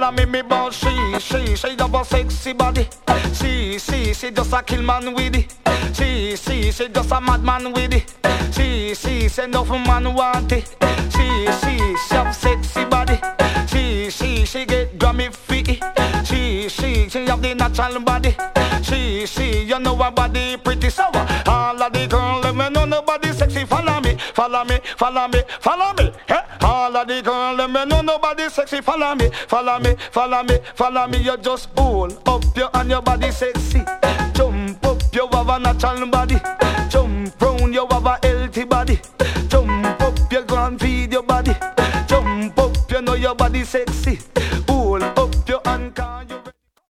follow me boss. She have a sexy body. She just a kill man with it. She just a madman with it. She enough man want it. She have sexy body. She get Grammy fit. She have the natural body. You know her body pretty sour. All of the girls let me know nobody sexy. Follow me. Hey? All of the girls let me know nobody sexy. Follow me. You just hold up your and your body sexy. Jump up, you have a natural body. Jump round, you have a healthy body. Jump up, you go and feed your body. Jump up, you know your body sexy.